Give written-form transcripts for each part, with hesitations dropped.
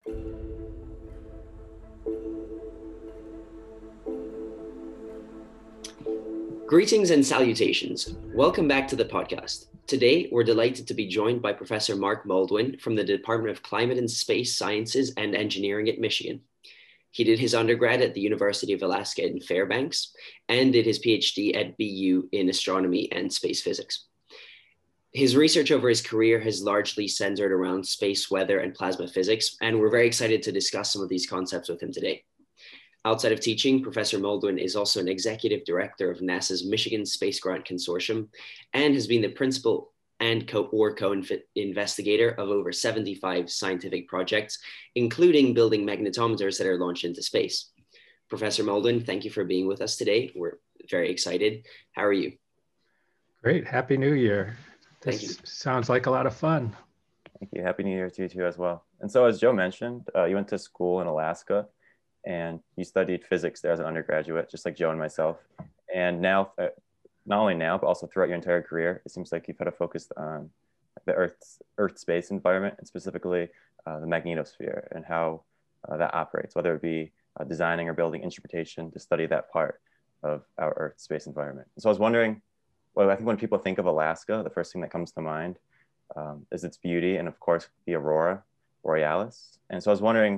Greetings and salutations. Welcome back to the podcast. Today, we're delighted to be joined by Professor Mark Mauldin from the Department of Climate and Space Sciences and Engineering at Michigan. He did his undergrad at the University of Alaska in Fairbanks and did his PhD at BU in astronomy and space physics. His research over his career has largely centered around space weather and plasma physics, and we're very excited to discuss some of these concepts with him today. Outside of teaching, Professor Mauldin is also an executive director of NASA's Michigan Space Grant Consortium and has been the principal and co-investigator of over 75 scientific projects, including building magnetometers that are launched into space. Professor Mauldin, thank you for being with us today. We're very excited. How are you? Great. Happy New Year. Thank you. Sounds like a lot of fun. Thank you. Happy New Year to you too as well. And so as Joe mentioned, you went to school in Alaska and you studied physics there as an undergraduate, just like Joe and myself. And now, not only now, but also throughout your entire career, it seems like you've had a focus on the Earth space environment, and specifically the magnetosphere and how that operates, whether it be designing or building instrumentation to study that part of our Earth space environment. And so I was wondering, well, I think when people think of Alaska, the first thing that comes to mind is its beauty and of course the aurora borealis. And so I was wondering,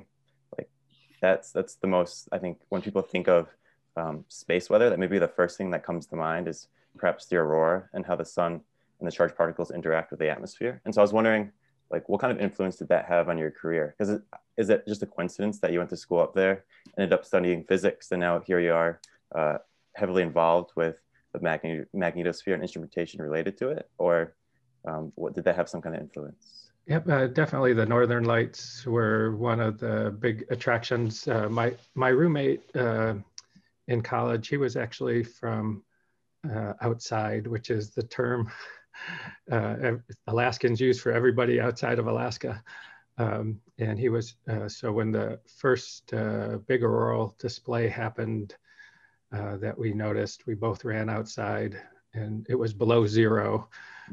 that's the most, I think when people think of space weather, that maybe the first thing that comes to mind is perhaps the aurora and how the sun and the charged particles interact with the atmosphere. And so I was wondering, what kind of influence did that have on your career? Because is it just a coincidence that you went to school up there, ended up studying physics, and now here you are heavily involved with the magnetosphere and instrumentation related to it? Or what did that have some kind of influence? Yep, definitely the Northern Lights were one of the big attractions. My roommate in college, he was actually from outside, which is the term Alaskans use for everybody outside of Alaska. And he was, so when the first big auroral display happened that we noticed, we both ran outside and it was below zero.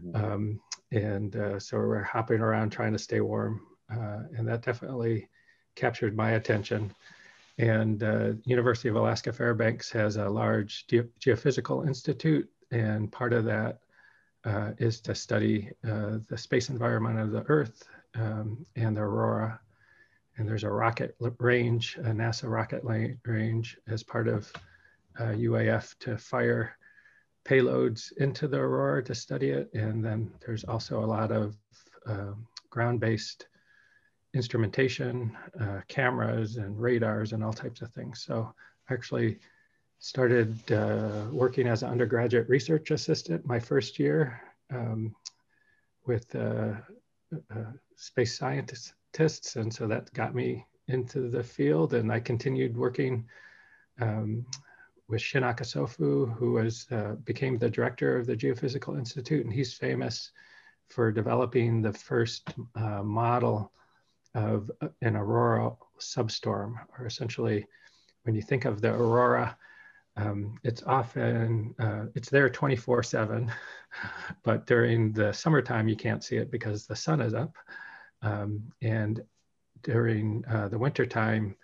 So we're hopping around trying to stay warm. And that definitely captured my attention. And University of Alaska Fairbanks has a large geophysical institute. And part of that is to study the space environment of the Earth and the aurora. And there's a rocket range, a NASA rocket range as part of UAF to fire payloads into the aurora to study it. And then there's also a lot of ground-based instrumentation, cameras and radars and all types of things. So I actually started working as an undergraduate research assistant my first year with space scientists. And so that got me into the field, and I continued working with Shin Akasofu, who became the director of the Geophysical Institute, and he's famous for developing the first model of an auroral substorm, or essentially, when you think of the aurora, it's often, it's there 24/7, but during the summertime, you can't see it because the sun is up. And during the wintertime,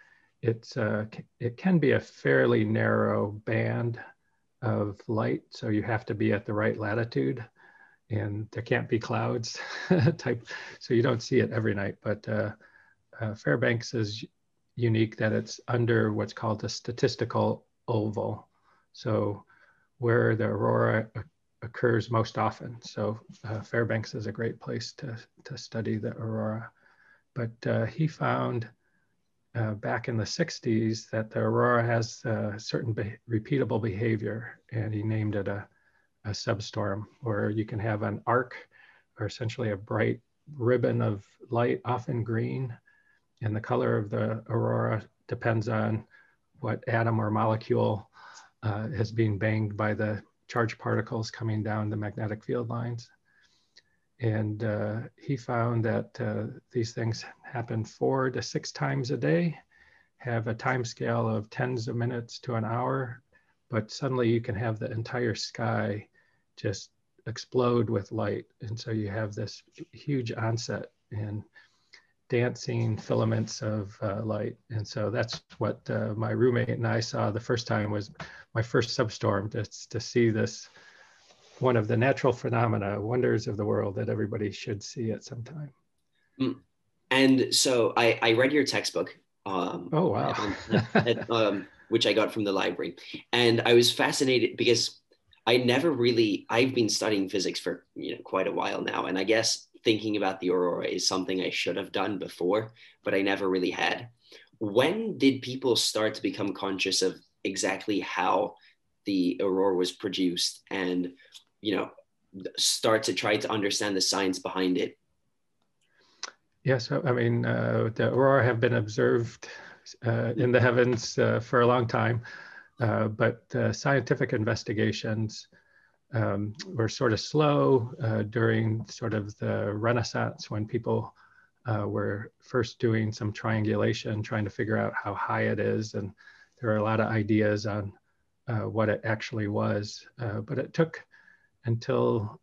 it can be a fairly narrow band of light. So you have to be at the right latitude and there can't be clouds type. So you don't see it every night, but Fairbanks is unique that it's under what's called a statistical oval. So where the aurora occurs most often. So Fairbanks is a great place to study the aurora. But he found back in the 60s that the aurora has certain repeatable behavior, and he named it a substorm, where you can have an arc, or essentially a bright ribbon of light, often green, and the color of the aurora depends on what atom or molecule is being banged by the charged particles coming down the magnetic field lines. And he found that these things happen 4 to 6 times a day, have a time scale of tens of minutes to an hour, but suddenly you can have the entire sky just explode with light. And so you have this huge onset. And dancing filaments of light. And so that's what my roommate and I saw the first time, was my first substorm, to see this, one of the natural phenomena, wonders of the world that everybody should see at some time. And so I read your textbook. Oh, wow. Which I got from the library. And I was fascinated because I've been studying physics for quite a while now. And I guess thinking about the aurora is something I should have done before, but I never really had. When did people start to become conscious of exactly how the aurora was produced and, start to try to understand the science behind it? Yeah, so I mean, the aurora have been observed in the heavens for a long time, but scientific investigations were sort of slow during sort of the Renaissance, when people were first doing some triangulation, trying to figure out how high it is. And there are a lot of ideas on what it actually was. But it took until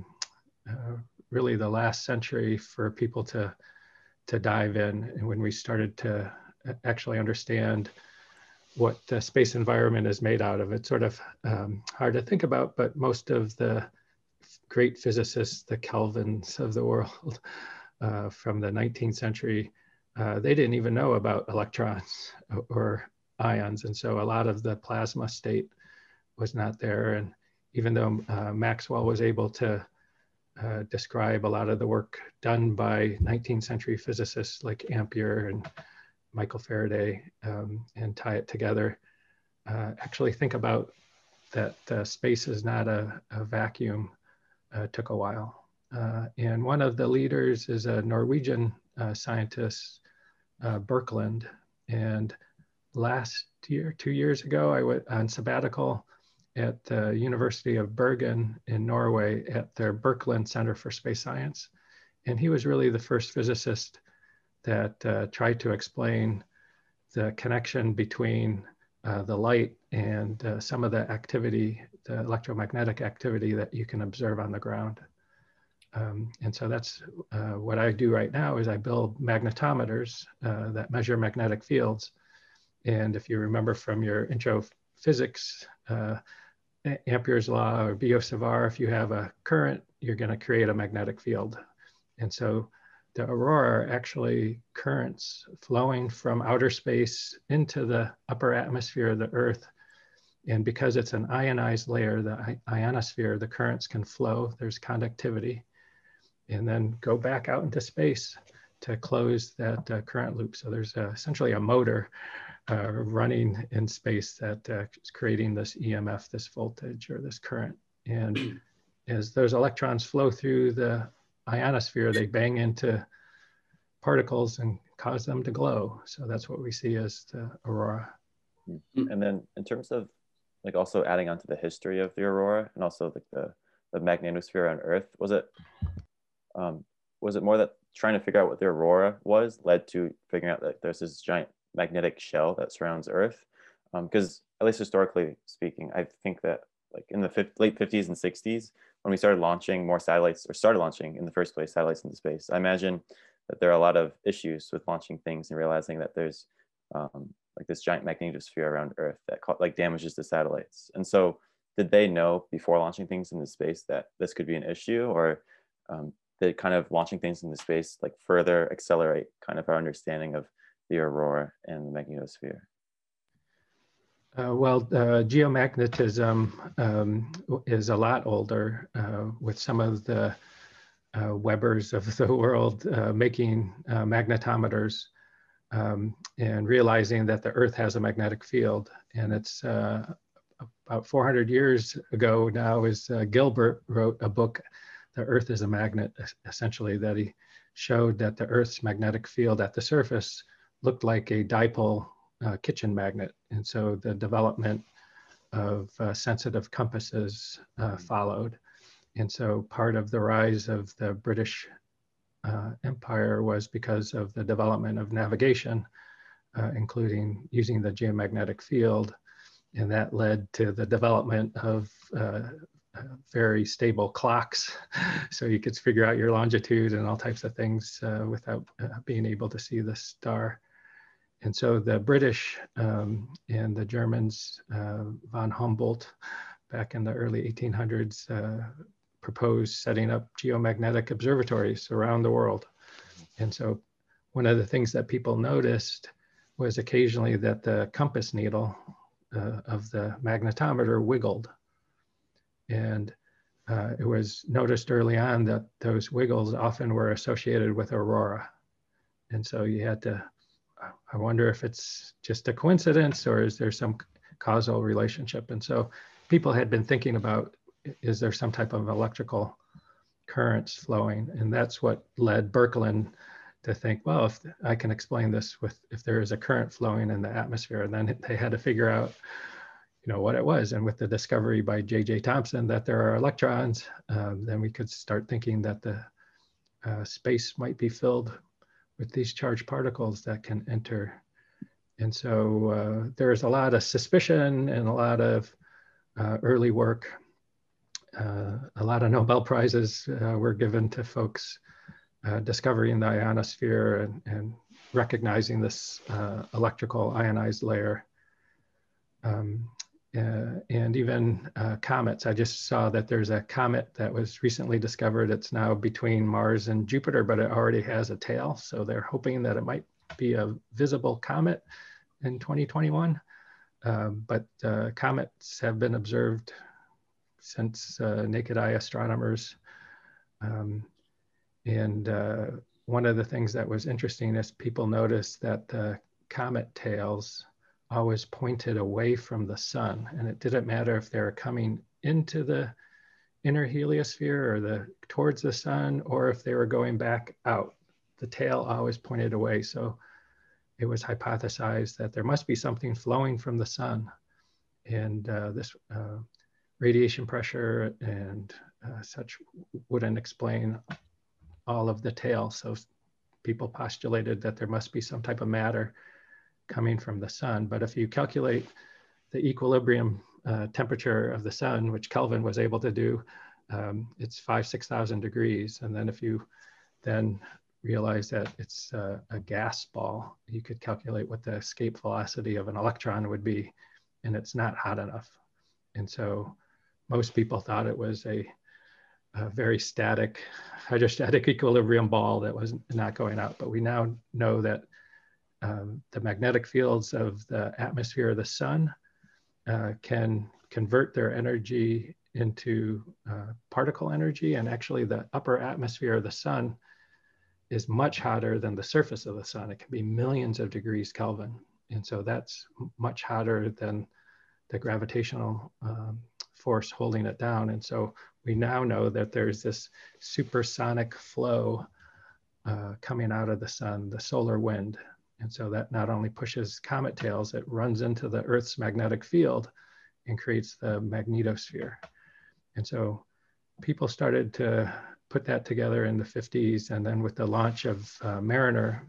really the last century for people to dive in, and when we started to actually understand what the space environment is made out of. It's sort of hard to think about, but most of the great physicists, the Kelvins of the world from the 19th century, they didn't even know about electrons or ions. And so a lot of the plasma state was not there. And even though Maxwell was able to describe a lot of the work done by 19th century physicists like Ampere and Michael Faraday, and tie it together, actually think about that space is not a vacuum, took a while. And one of the leaders is a Norwegian scientist, Birkeland. And last year, 2 years ago, I went on sabbatical at the University of Bergen in Norway at their Birkeland Center for Space Science. And he was really the first physicist that tried to explain the connection between the light and some of the activity, the electromagnetic activity that you can observe on the ground. And so that's what I do right now, is I build magnetometers that measure magnetic fields. And if you remember from your intro physics, Ampere's law or Biot-Savart, if you have a current, you're going to create a magnetic field. And so the aurora are actually currents flowing from outer space into the upper atmosphere of the Earth. And because it's an ionized layer, the ionosphere, the currents can flow, there's conductivity, and then go back out into space to close that current loop. So there's essentially a motor running in space that is creating this EMF, this voltage or this current. And as those electrons flow through the ionosphere, they bang into particles and cause them to glow. So that's what we see as the aurora. And then in terms of like also adding on to the history of the aurora and also like the magnetosphere on Earth, was it more that trying to figure out what the aurora was led to figuring out that there's this giant magnetic shell that surrounds Earth? Because at least historically speaking, I think that like in the late 50s and 60s, when we started launching more satellites, or started launching in the first place satellites into space, I imagine that there are a lot of issues with launching things and realizing that there's like this giant magnetosphere around Earth that like damages the satellites. And so did they know before launching things into space that this could be an issue, or did kind of launching things into space like further accelerate kind of our understanding of the aurora and the magnetosphere? Geomagnetism is a lot older, with some of the Webers of the world making magnetometers and realizing that the Earth has a magnetic field. And it's about 400 years ago now, Gilbert wrote a book, The Earth is a Magnet, essentially, that he showed that the Earth's magnetic field at the surface looked like a dipole kitchen magnet. And so the development of sensitive compasses followed. And so part of the rise of the British Empire was because of the development of navigation, including using the geomagnetic field. And that led to the development of very stable clocks, so you could figure out your longitude and all types of things without being able to see the star. And so the British and the Germans, von Humboldt, back in the early 1800s, proposed setting up geomagnetic observatories around the world. And so one of the things that people noticed was occasionally that the compass needle of the magnetometer wiggled. And it was noticed early on that those wiggles often were associated with aurora. And so you had to, I wonder if it's just a coincidence or is there some causal relationship? And so people had been thinking about, is there some type of electrical currents flowing? And that's what led Birkeland to think, well, if I can explain this with, if there is a current flowing in the atmosphere, and then they had to figure out, what it was. And with the discovery by J.J. Thomson that there are electrons, then we could start thinking that the space might be filled with these charged particles that can enter. And so there's a lot of suspicion and a lot of early work. A lot of Nobel Prizes were given to folks discovering the ionosphere and recognizing this electrical ionized layer. And even comets. I just saw that there's a comet that was recently discovered. It's now between Mars and Jupiter, but it already has a tail. So they're hoping that it might be a visible comet in 2021. But comets have been observed since naked eye astronomers. And one of the things that was interesting is people noticed that the comet tails always pointed away from the sun. And it didn't matter if they were coming into the inner heliosphere or towards the sun, or if they were going back out. The tail always pointed away. So it was hypothesized that there must be something flowing from the sun. And this radiation pressure and such wouldn't explain all of the tail. So people postulated that there must be some type of matter coming from the sun. But if you calculate the equilibrium temperature of the sun, which Kelvin was able to do, it's 6,000 degrees. And then if you then realize that it's a gas ball, you could calculate what the escape velocity of an electron would be, and it's not hot enough. And so most people thought it was a very static, hydrostatic equilibrium ball that was not going out. But we now know that the magnetic fields of the atmosphere of the sun can convert their energy into particle energy. And actually the upper atmosphere of the sun is much hotter than the surface of the sun. It can be millions of degrees Kelvin. And so that's much hotter than the gravitational force holding it down. And so we now know that there's this supersonic flow coming out of the sun, the solar wind. And so that not only pushes comet tails, it runs into the Earth's magnetic field and creates the magnetosphere. And so people started to put that together in the 50s. And then with the launch of Mariner,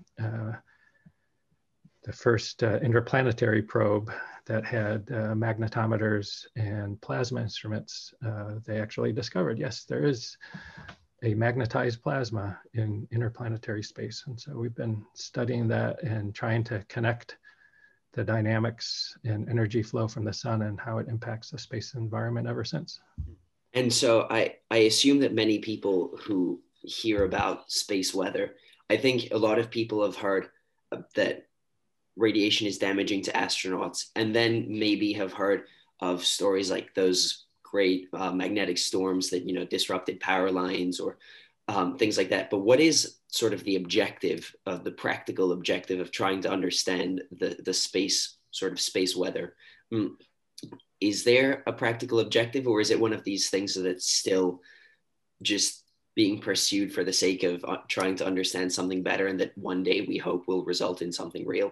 the first interplanetary probe that had magnetometers and plasma instruments, they actually discovered, yes, there is a magnetized plasma in interplanetary space. And so we've been studying that and trying to connect the dynamics and energy flow from the sun and how it impacts the space environment ever since. And so I assume that many people who hear about space weather, I think a lot of people have heard that radiation is damaging to astronauts, and then maybe have heard of stories like those great magnetic storms that disrupted power lines or things like that. But what is sort of the objective of the practical objective of trying to understand the space weather? Is there a practical objective, or is it one of these things that's still just being pursued for the sake of trying to understand something better, and that one day we hope will result in something real?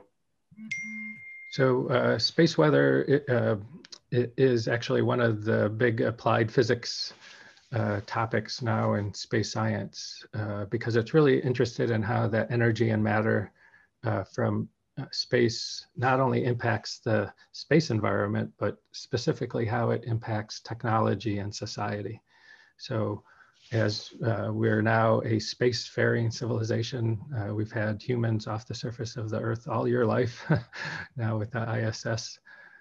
So space weather it is actually one of the big applied physics topics now in space science, because it's really interested in how the energy and matter from space not only impacts the space environment, but specifically how it impacts technology and society. So as we're now a spacefaring civilization, we've had humans off the surface of the Earth all your life, now with the ISS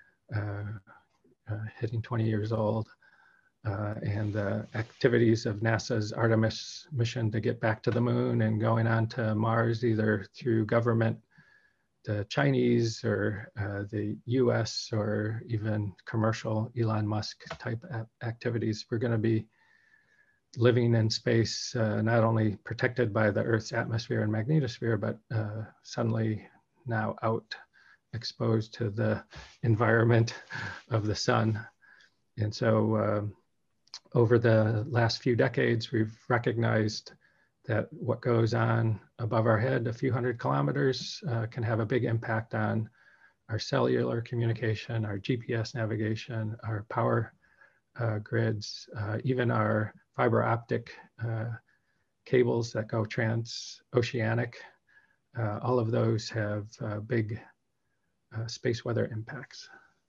hitting 20 years old. And the activities of NASA's Artemis mission to get back to the moon and going on to Mars, either through government, the Chinese or the US, or even commercial Elon Musk type activities. We're going to be living in space, not only protected by the Earth's atmosphere and magnetosphere, but suddenly now out exposed to the environment of the sun. And so over the last few decades, we've recognized that what goes on above our head a few hundred kilometers can have a big impact on our cellular communication, our GPS navigation, our power grids, even our fiber optic cables that go transoceanic. All of those have big space weather impacts.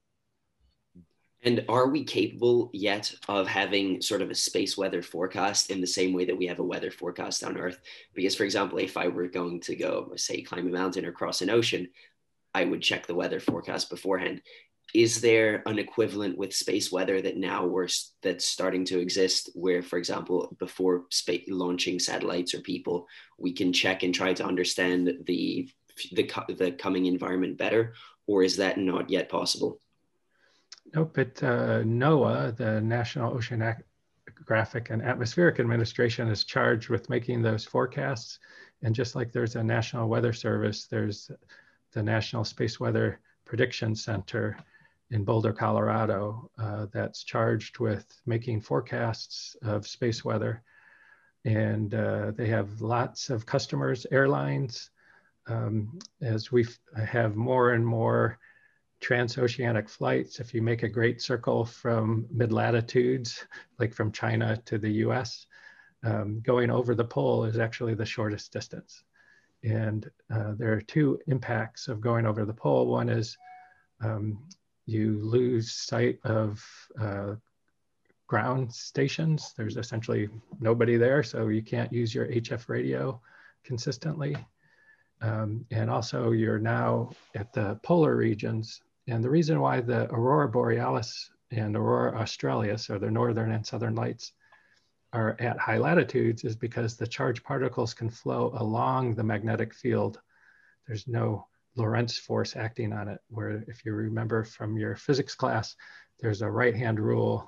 And are we capable yet of having sort of a space weather forecast in the same way that we have a weather forecast on Earth? Because, for example, if I were going to go, say, climb a mountain or cross an ocean, I would check the weather forecast beforehand. Is there an equivalent with space weather that that's starting to exist where, for example, before launching satellites or people, we can check and try to understand the coming environment better? Or is that not yet possible? Nope, but NOAA, the National Oceanographic and Atmospheric Administration, is charged with making those forecasts. And just like there's a National Weather Service, there's the National Space Weather Prediction Center in Boulder, Colorado, that's charged with making forecasts of space weather. And they have lots of customers, airlines. As we have more and more transoceanic flights, if you make a great circle from mid-latitudes, like from China to the US, going over the pole is actually the shortest distance. And there are two impacts of going over the pole. One is you lose sight of ground stations. There's essentially nobody there, so you can't use your HF radio consistently. And also you're now at the polar regions. And the reason why the Aurora Borealis and Aurora Australis, or the northern and southern lights, are at high latitudes is because the charged particles can flow along the magnetic field. There's no Lorentz force acting on it, where if you remember from your physics class, there's a right-hand rule,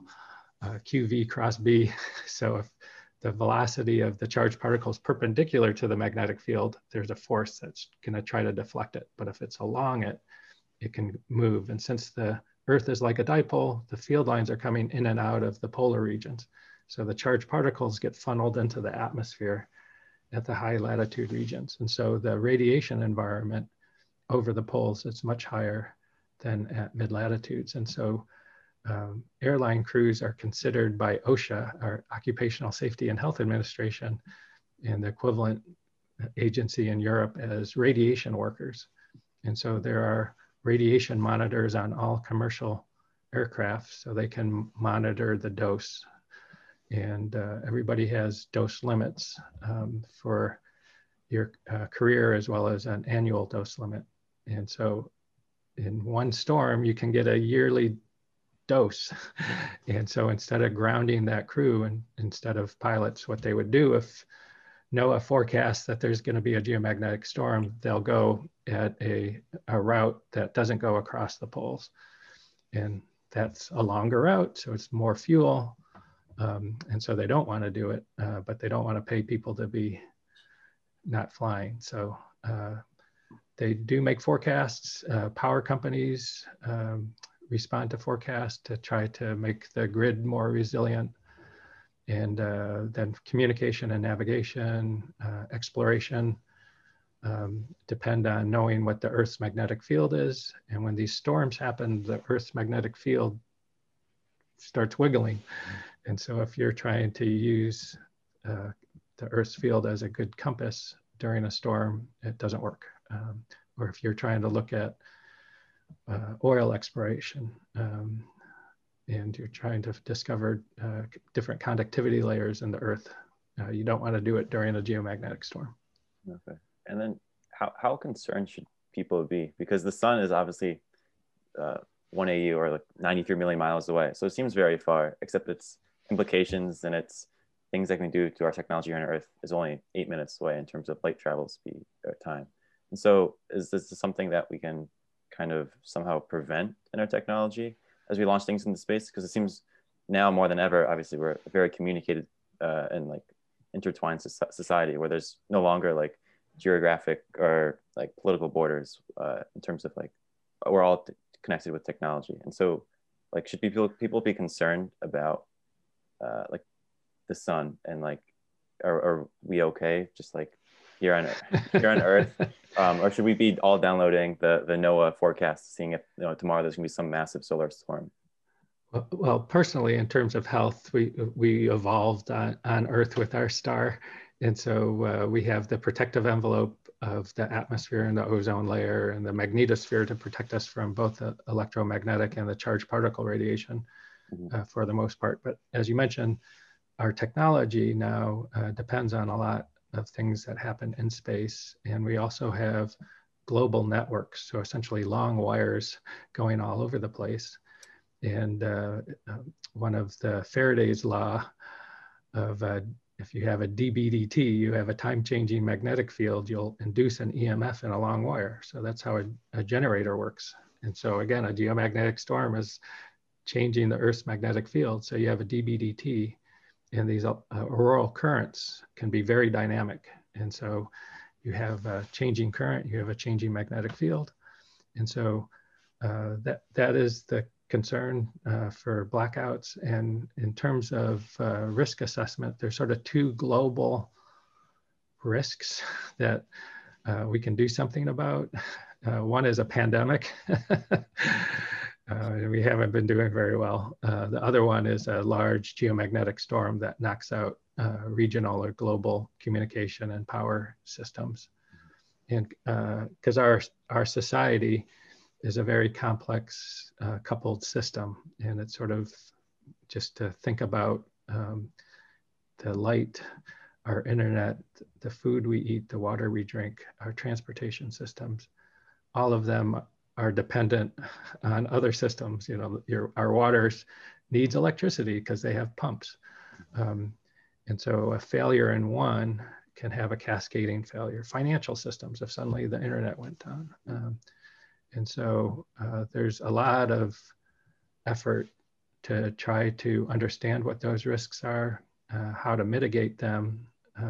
QV cross B. So if the velocity of the charged particle is perpendicular to the magnetic field, there's a force that's going to try to deflect it. But if it's along it, it can move. And since the Earth is like a dipole, the field lines are coming in and out of the polar regions. So the charged particles get funneled into the atmosphere at the high latitude regions. And so the radiation environment over the poles is much higher than at mid latitudes. And so airline crews are considered by OSHA, our Occupational Safety and Health Administration, and the equivalent agency in Europe, as radiation workers. And so there are radiation monitors on all commercial aircraft, so they can monitor the dose. And everybody has dose limits for your career, as well as an annual dose limit. And so in one storm, you can get a yearly dose. And so instead of grounding that crew, and instead of pilots, what they would do if NOAA forecasts that there's going to be a geomagnetic storm, they'll go at a route that doesn't go across the poles. And that's a longer route, so it's more fuel. And so they don't want to do it, but they don't want to pay people to be not flying. So they do make forecasts. Power companies respond to forecasts to try to make the grid more resilient. And then communication and navigation, exploration depend on knowing what the Earth's magnetic field is. And when these storms happen, the Earth's magnetic field starts wiggling. And so if you're trying to use the Earth's field as a good compass during a storm, it doesn't work. or if you're trying to look at oil exploration, and you're trying to discover different conductivity layers in the Earth, you don't want to do it during a geomagnetic storm. Okay. And then how concerned should people be? Because the sun is obviously 1 AU or like 93 million miles away. So it seems very far, except its implications and its things that can do to our technology here on Earth is only 8 minutes away in terms of light travel speed or time. And so is this something that we can kind of somehow prevent in our technology as we launch things into space? Because it seems now more than ever, obviously, we're a very communicated and like intertwined society where there's no longer like geographic or like political borders in terms of like we're all connected with technology. And so like should people be concerned about like the sun and like are we okay just like here on Earth, or should we be all downloading the NOAA forecast, seeing if tomorrow there's gonna be some massive solar storm? Well, personally, in terms of health, we evolved on Earth with our star, and so we have the protective envelope of the atmosphere and the ozone layer and the magnetosphere to protect us from both the electromagnetic and the charged particle radiation for the most part. But as you mentioned, our technology now depends on a lot of things that happen in space, and we also have global networks, so essentially long wires going all over the place. And one of the Faraday's law of if you have a DBDT, you have a time-changing magnetic field, you'll induce an EMF in a long wire. So that's how a generator works. And so again, a geomagnetic storm is changing the Earth's magnetic field. So you have a DBDT, and these auroral currents can be very dynamic. And so you have a changing current, you have a changing magnetic field. And so that is the concern for blackouts. And in terms of risk assessment, there's sort of two global risks that we can do something about. One is a pandemic. We haven't been doing very well. The other one is a large geomagnetic storm that knocks out regional or global communication and power systems. And because our society is a very complex coupled system, and it's sort of just to think about the light, our internet, the food we eat, the water we drink, our transportation systems, all of them are dependent on other systems. Our waters needs electricity because they have pumps. And so a failure in one can have a cascading failure. Financial systems, if suddenly the internet went down. And so there's a lot of effort to try to understand what those risks are, how to mitigate them,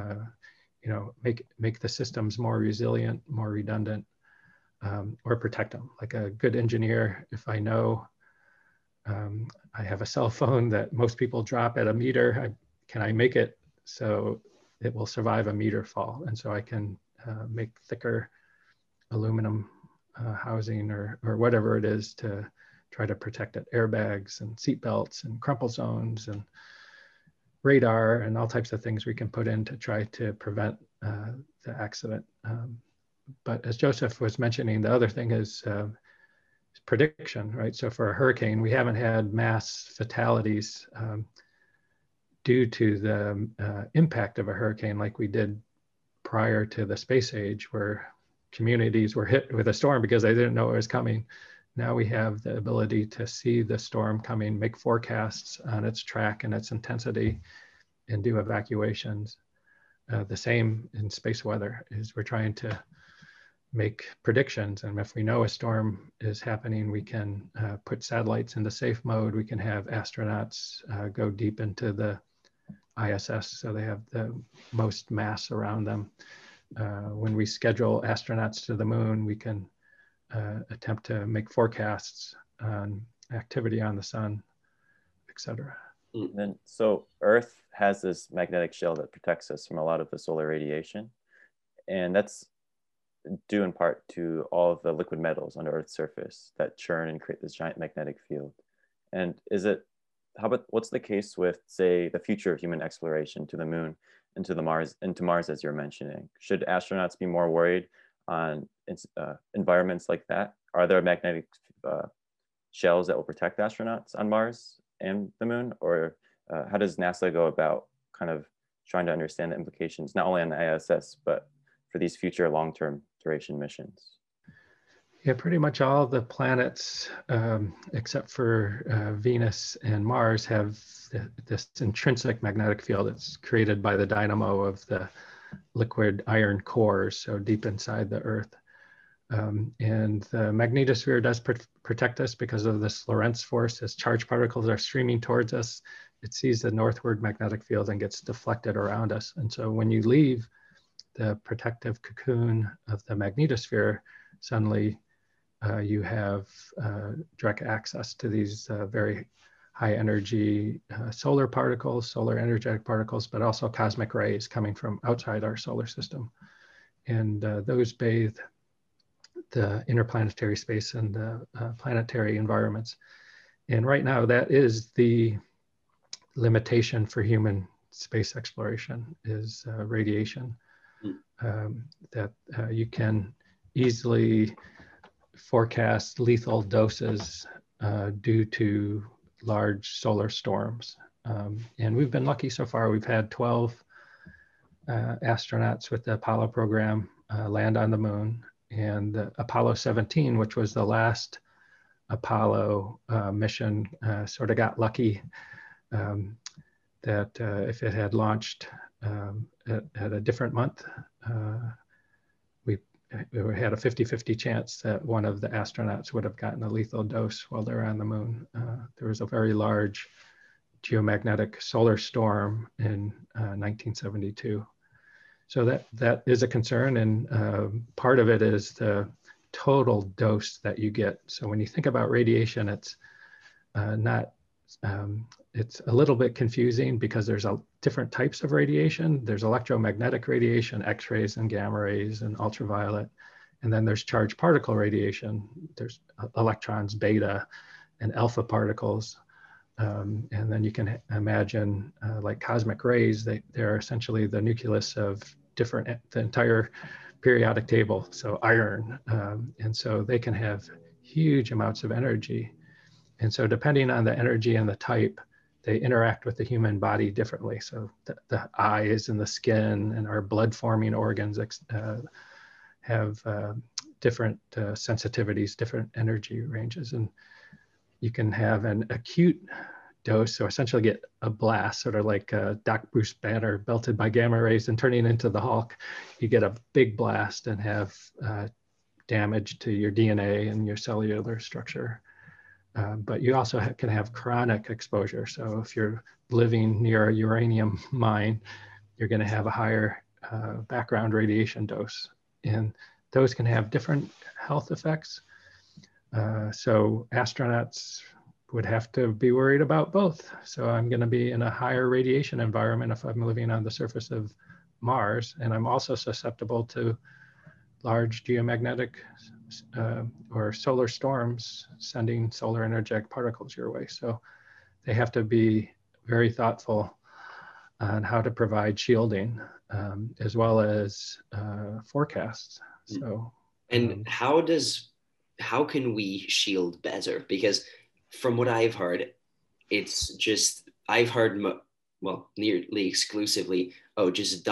make the systems more resilient, more redundant, or protect them. Like a good engineer, if I know I have a cell phone that most people drop at a meter, can I make it so it will survive a meter fall? And so I can make thicker aluminum housing or whatever it is to try to protect it, airbags and seat belts and crumple zones and radar and all types of things we can put in to try to prevent the accident. But as Joseph was mentioning, the other thing is prediction, right? So for a hurricane, we haven't had mass fatalities due to the impact of a hurricane like we did prior to the space age, where communities were hit with a storm because they didn't know it was coming. Now we have the ability to see the storm coming, make forecasts on its track and its intensity, and do evacuations. The same in space weather is we're trying to make predictions. And if we know a storm is happening, we can put satellites into safe mode. We can have astronauts go deep into the ISS so they have the most mass around them. When we schedule astronauts to the moon, we can attempt to make forecasts on activity on the sun, et cetera. And so Earth has this magnetic shell that protects us from a lot of the solar radiation. And that's due in part to all of the liquid metals on the Earth's surface that churn and create this giant magnetic field. And what's the case with, say, the future of human exploration to the moon and to Mars, as you're mentioning? Should astronauts be more worried on environments like that? Are there magnetic shells that will protect astronauts on Mars and the moon? Or how does NASA go about kind of trying to understand the implications, not only on the ISS, but for these future long-term duration missions? Yeah, pretty much all the planets, except for Venus and Mars, have this intrinsic magnetic field that's created by the dynamo of the liquid iron cores, so deep inside the Earth. And the magnetosphere does protect us because of this Lorentz force. As charged particles are streaming towards us, it sees the northward magnetic field and gets deflected around us. And so when you leave the protective cocoon of the magnetosphere, suddenly you have direct access to these very high energy solar particles, solar energetic particles, but also cosmic rays coming from outside our solar system. And those bathe the interplanetary space and the planetary environments. And right now, that is the limitation for human space exploration, is radiation. That you can easily forecast lethal doses due to large solar storms. And we've been lucky so far. We've had 12 astronauts with the Apollo program land on the moon. And Apollo 17, which was the last Apollo mission, sort of got lucky that if it had launched at a different month, we had a 50-50 chance that one of the astronauts would have gotten a lethal dose while they were on the moon. There was a very large geomagnetic solar storm in 1972. So that is a concern, and part of it is the total dose that you get. So when you think about radiation, it's it's a little bit confusing because there's different types of radiation. There's electromagnetic radiation, X-rays and gamma rays and ultraviolet, and then there's charged particle radiation. There's electrons, beta, and alpha particles. And then you can imagine like cosmic rays, they're essentially the nucleus of the entire periodic table, so iron. And so they can have huge amounts of energy. And so depending on the energy and the type, they interact with the human body differently. So the eyes and the skin and our blood forming organs have different sensitivities, different energy ranges. And you can have an acute dose, so essentially get a blast, sort of like Doc Bruce Banner belted by gamma rays and turning into the Hulk. You get a big blast and have damage to your DNA and your cellular structure. But you also can have chronic exposure. So if you're living near a uranium mine, you're going to have a higher background radiation dose. And those can have different health effects. So astronauts would have to be worried about both. So I'm going to be in a higher radiation environment if I'm living on the surface of Mars. And I'm also susceptible to large geomagnetic or solar storms sending solar energetic particles your way. So they have to be very thoughtful on how to provide shielding as well as forecasts. So, and how can we shield better? Because from what I've heard, it's just, I've heard, well, nearly exclusively, oh, just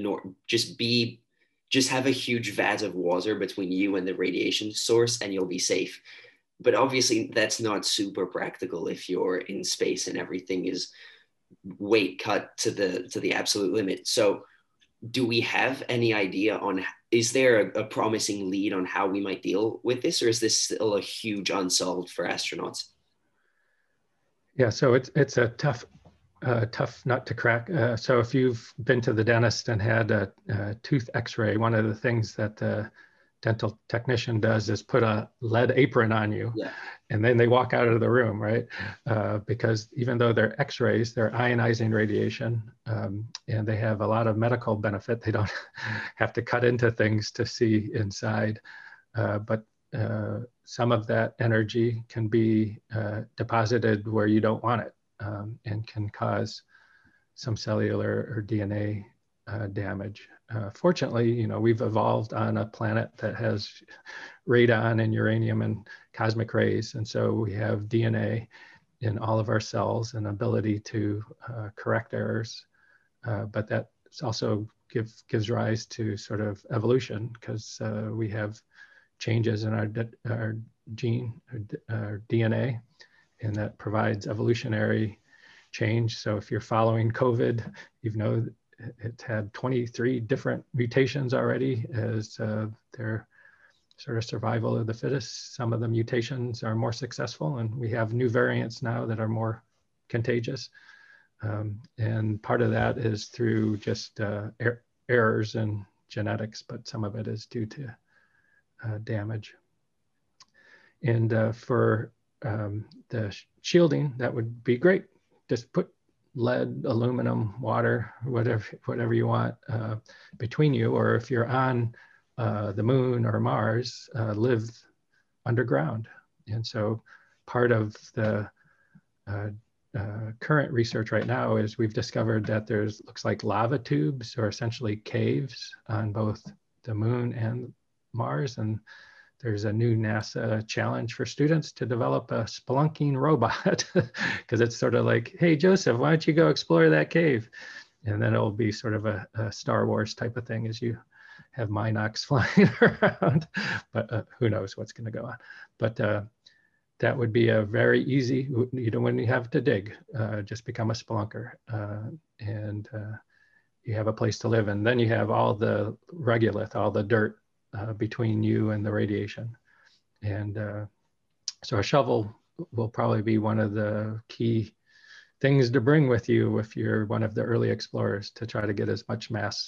just have a huge vat of water between you and the radiation source and you'll be safe. But obviously that's not super practical if you're in space and everything is weight cut to the absolute limit. So do we have any idea on, is there a promising lead on how we might deal with this, or is this still a huge unsolved for astronauts? Yeah, so it's a tough nut to crack. So if you've been to the dentist and had a tooth x-ray, one of the things that the dental technician does is put a lead apron on you, yeah, and then they walk out of the room, right? Because even though they're x-rays, they're ionizing radiation, and they have a lot of medical benefit. They don't have to cut into things to see inside, but some of that energy can be deposited where you don't want it, and can cause some cellular or DNA damage. Fortunately, you know, we've evolved on a planet that has radon and uranium and cosmic rays. And so we have DNA in all of our cells and ability to correct errors. But that also gives rise to sort of evolution, because we have changes in our gene, our DNA, and that provides evolutionary change. So if you're following COVID, you know it's had 23 different mutations already as their sort of survival of the fittest. Some of the mutations are more successful, and we have new variants now that are more contagious. And part of that is through just errors in genetics, but some of it is due to damage. And for the shielding, that would be great. Just put lead, aluminum, water, whatever you want between you, or if you're on the moon or Mars, live underground. And so part of the current research right now is we've discovered that looks like lava tubes, or essentially caves, on both the moon and Mars. And there's a new NASA challenge for students to develop a spelunking robot, because it's sort of like, hey, Joseph, why don't you go explore that cave? And then it'll be sort of a Star Wars type of thing as you have Minox flying around, but who knows what's going to go on. But that would be a very easy, you don't even have to dig, just become a spelunker, and you have a place to live. And then you have all the regolith, all the dirt between you and the radiation. And so a shovel will probably be one of the key things to bring with you if you're one of the early explorers, to try to get as much mass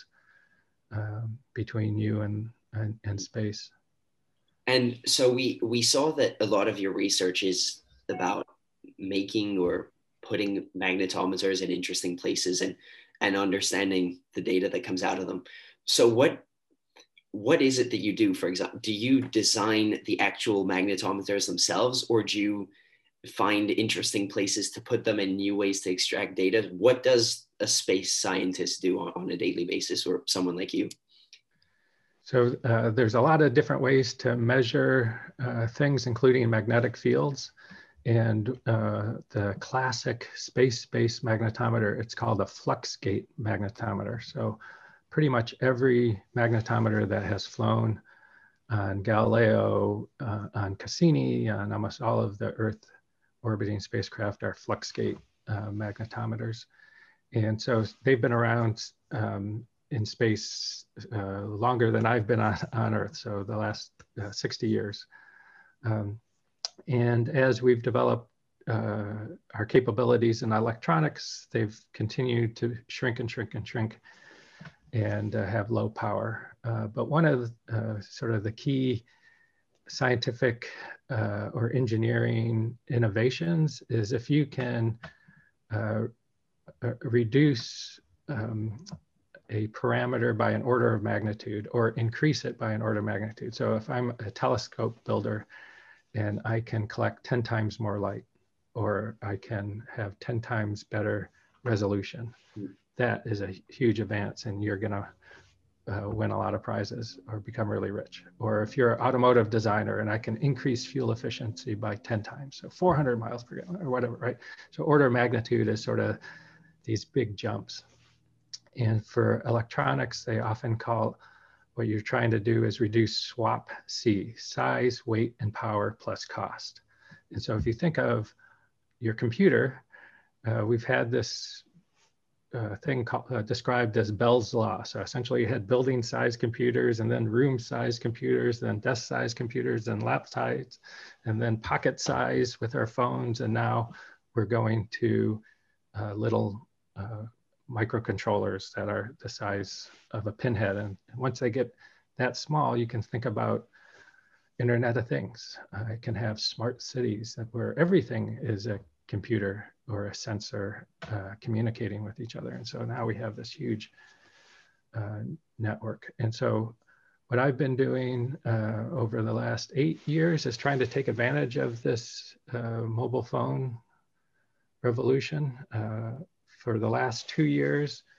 between you and space. And so we saw that a lot of your research is about making or putting magnetometers in interesting places and understanding the data that comes out of them. So what is it that you do? For example, do you design the actual magnetometers themselves, or do you find interesting places to put them and new ways to extract data? What does a space scientist do on a daily basis, or someone like you? So there's a lot of different ways to measure things, including magnetic fields. And the classic space-based magnetometer, it's called a Fluxgate magnetometer. So pretty much every magnetometer that has flown on Galileo, on Cassini, on almost all of the Earth orbiting spacecraft are Fluxgate magnetometers. And so they've been around in space longer than I've been on Earth, so the last 60 years. And as we've developed our capabilities in electronics, they've continued to shrink and shrink and shrink and have low power. But one of sort of the key scientific or engineering innovations is if you can reduce a parameter by an order of magnitude, or increase it by an order of magnitude. So if I'm a telescope builder and I can collect 10 times more light, or I can have 10 times better resolution, that is a huge advance, and you're gonna win a lot of prizes or become really rich. Or if you're an automotive designer and I can increase fuel efficiency by 10 times, so 400 miles per gallon or whatever, right? So order of magnitude is sort of these big jumps. And for electronics, they often call what you're trying to do is reduce SWaP C, size, weight, and power plus cost. And so if you think of your computer, we've had this thing called, described as Bell's law. So essentially you had building size computers, and then room size computers, then desk size computers, and lap size, and then pocket size with our phones. And now we're going to little microcontrollers that are the size of a pinhead. And once they get that small, you can think about Internet of Things. I can have smart cities where everything is a computer or a sensor communicating with each other. And so now we have this huge network. And so what I've been doing over the last 8 years is trying to take advantage of this mobile phone revolution. For the last 2 years,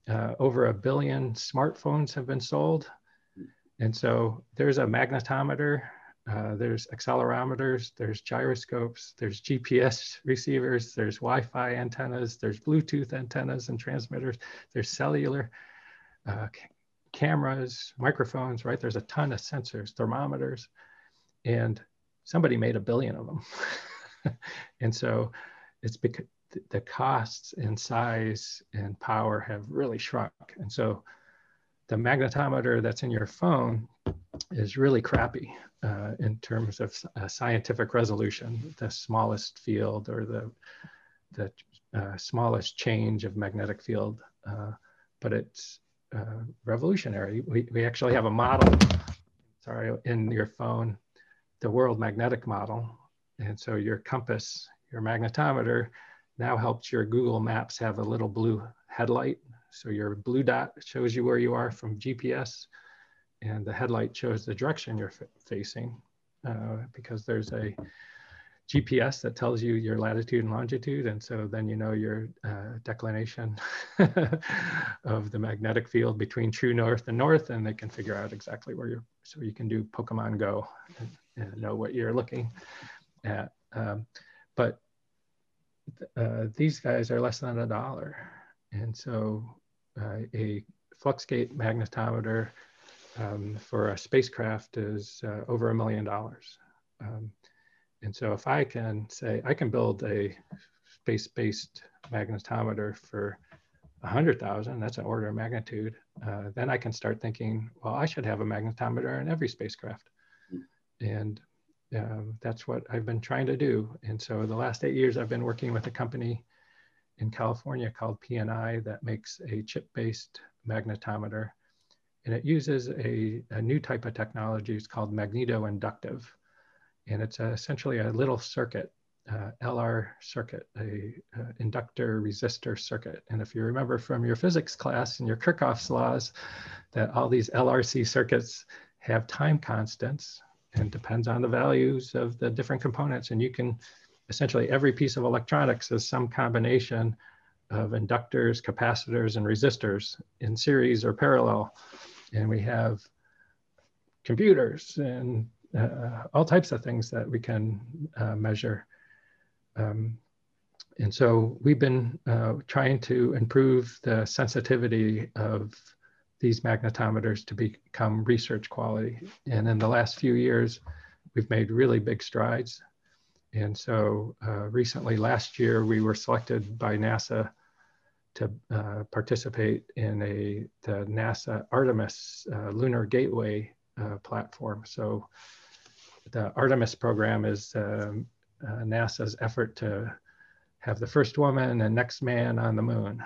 over 1 billion smartphones have been sold. And so there's a magnetometer, there's accelerometers, there's gyroscopes, there's GPS receivers, there's Wi-Fi antennas, there's Bluetooth antennas and transmitters, there's cellular cameras, microphones, right? There's a ton of sensors, thermometers, and somebody made 1 billion of them. And so it's because the costs and size and power have really shrunk. And so the magnetometer that's in your phone is really crappy in terms of scientific resolution, the smallest field or the smallest change of magnetic field, but it's revolutionary. We actually have a model, in your phone, the World Magnetic Model. And so your compass, your magnetometer now helps your Google Maps have a little blue headlight. So your blue dot shows you where you are from GPS, and the headlight shows the direction you're facing, because there's a GPS that tells you your latitude and longitude. And so then you know your declination of the magnetic field between true north and north, and they can figure out exactly where you're, so you can do Pokemon Go and know what you're looking at. But these guys are less than $1. And so a Fluxgate magnetometer for a spacecraft is over $1 million. And so if I can say, I can build a space-based magnetometer for 100,000, that's an order of magnitude, then I can start thinking, well, I should have a magnetometer in every spacecraft. And that's what I've been trying to do. And so the last 8 years, I've been working with a company in California called PNI that makes a chip-based magnetometer. And it uses a new type of technology. It's called magnetoinductive. And it's essentially a little circuit, LR circuit, a inductor resistor circuit. And if you remember from your physics class and your Kirchhoff's laws, that all these LRC circuits have time constants and depends on the values of the different components. And you can, essentially every piece of electronics is some combination of inductors, capacitors, and resistors in series or parallel. And we have computers and all types of things that we can measure. And so we've been trying to improve the sensitivity of these magnetometers to become research quality. And in the last few years, we've made really big strides. And so recently, last year, we were selected by NASA to participate in the NASA Artemis Lunar Gateway platform. So the Artemis program is NASA's effort to have the first woman and next man on the moon.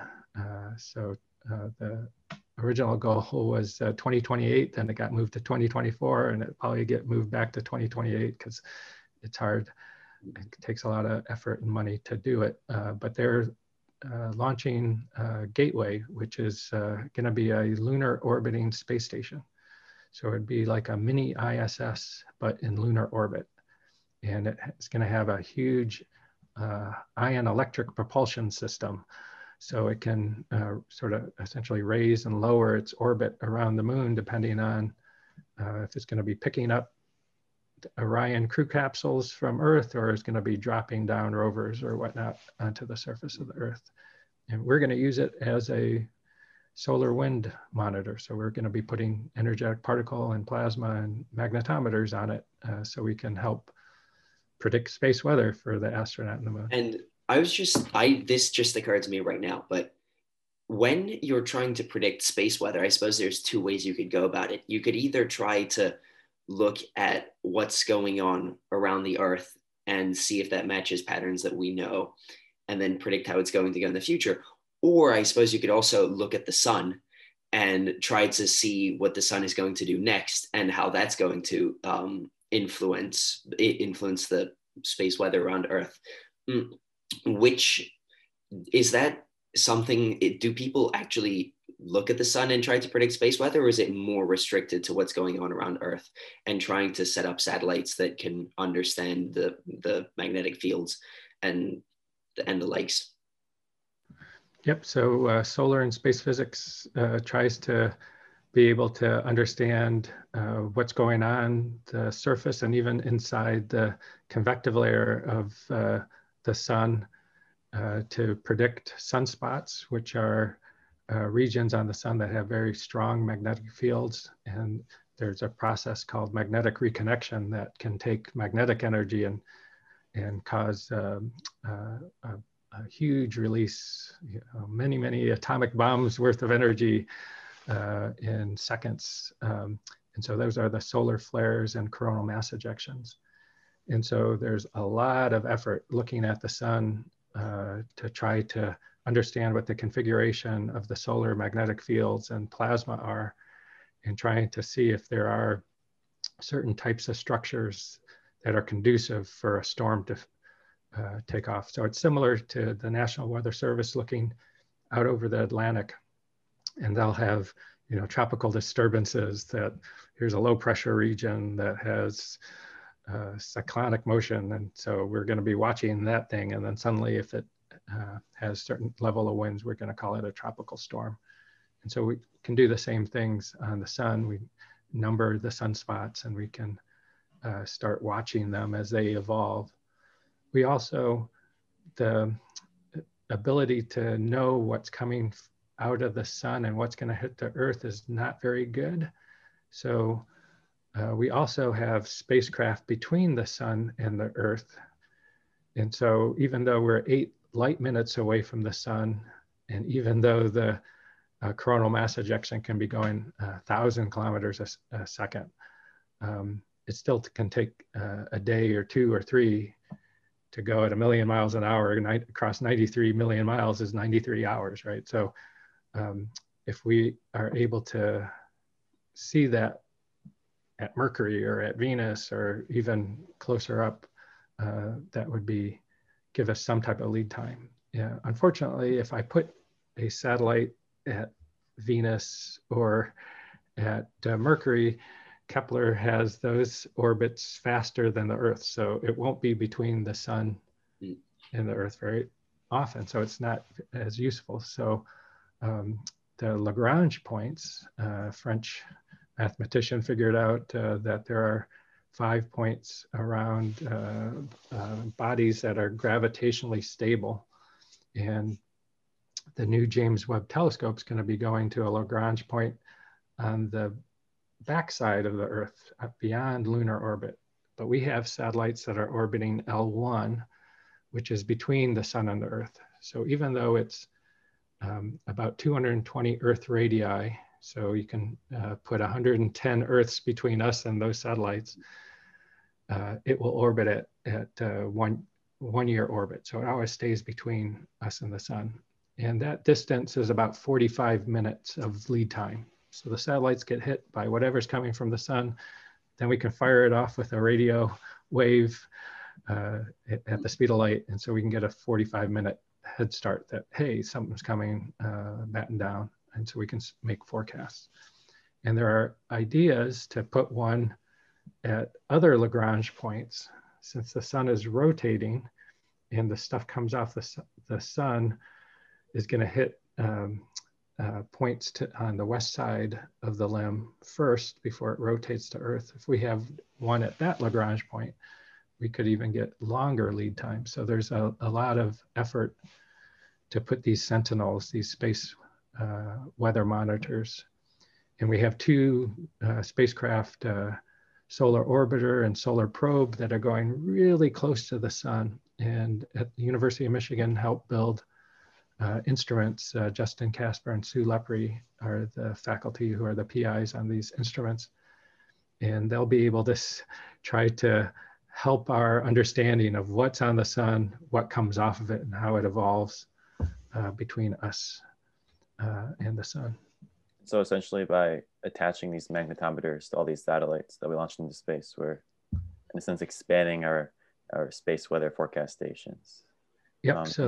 So the original goal was 2028, then it got moved to 2024, and it probably get moved back to 2028 because it's hard. It takes a lot of effort and money to do it. But they're launching Gateway, which is going to be a lunar orbiting space station. So it'd be like a mini ISS, but in lunar orbit. And it's going to have a huge ion electric propulsion system. So it can sort of essentially raise and lower its orbit around the moon, depending on if it's going to be picking up Orion crew capsules from Earth, or is going to be dropping down rovers or whatnot onto the surface of the Earth. And we're going to use it as a solar wind monitor. So we're going to be putting energetic particle and plasma and magnetometers on it so we can help predict space weather for the astronaut in the moon. And this just occurred to me right now, but when you're trying to predict space weather, I suppose there's two ways you could go about it. You could either try to look at what's going on around the Earth and see if that matches patterns that we know, and then predict how it's going to go in the future. Or I suppose you could also look at the sun and try to see what the sun is going to do next and how that's going to influence the space weather around Earth. Which is that something, do people actually look at the sun and try to predict space weather, or is it more restricted to what's going on around Earth and trying to set up satellites that can understand the magnetic fields and the likes? Yep. So solar and space physics tries to be able to understand what's going on the surface and even inside the convective layer of the sun to predict sunspots, which are regions on the sun that have very strong magnetic fields. And there's a process called magnetic reconnection that can take magnetic energy and cause a huge release, many, many atomic bombs worth of energy in seconds. And so those are the solar flares and coronal mass ejections. And so there's a lot of effort looking at the sun to try to understand what the configuration of the solar magnetic fields and plasma are, and trying to see if there are certain types of structures that are conducive for a storm to take off. So it's similar to the National Weather Service looking out over the Atlantic, and they'll have, you know, tropical disturbances that here's a low pressure region that has cyclonic motion. And so we're going to be watching that thing. And then suddenly if it has certain level of winds, we're going to call it a tropical storm. And so we can do the same things on the sun. We number the sunspots and we can start watching them as they evolve. We also, the ability to know what's coming out of the sun and what's going to hit the earth is not very good. So we also have spacecraft between the sun and the earth. And so even though we're 8 light minutes away from the sun, and even though the coronal mass ejection can be going 1,000 kilometers a second, it still can take a day or 2 or 3 to go at 1,000,000 miles an hour. Across 93 million miles is 93 hours, right? So if we are able to see that at Mercury or at Venus or even closer up, that would give us some type of lead time. Yeah, unfortunately, if I put a satellite at Venus or at Mercury, Kepler has those orbits faster than the Earth, so it won't be between the sun and the Earth very often, so it's not as useful. So the Lagrange points, French mathematician figured out that there are 5 points around bodies that are gravitationally stable. And the new James Webb Telescope is going to be going to a Lagrange point on the backside of the Earth, beyond lunar orbit. But we have satellites that are orbiting L1, which is between the sun and the Earth. So even though it's about 220 Earth radii, so you can put 110 Earths between us and those satellites, it will orbit at 1 year orbit. So it always stays between us and the sun. And that distance is about 45 minutes of lead time. So the satellites get hit by whatever's coming from the sun, then we can fire it off with a radio wave at the speed of light. And so we can get a 45-minute head start that, hey, something's coming, batten down. And so we can make forecasts. And there are ideas to put one at other Lagrange points. Since the sun is rotating and the stuff comes off the sun is going to hit points on the west side of the limb first before it rotates to Earth. If we have one at that Lagrange point, we could even get longer lead time. So there's a lot of effort to put these sentinels, these space weather monitors. And we have 2 spacecraft, Solar Orbiter and Solar Probe, that are going really close to the sun. And at the University of Michigan helped build instruments. Justin Casper and Sue Lepre are the faculty who are the PIs on these instruments. And they'll be able to try to help our understanding of what's on the sun, what comes off of it, and how it evolves between us and the sun. So essentially by attaching these magnetometers to all these satellites that we launched into space, we're in a sense expanding our space weather forecast stations. Yep, so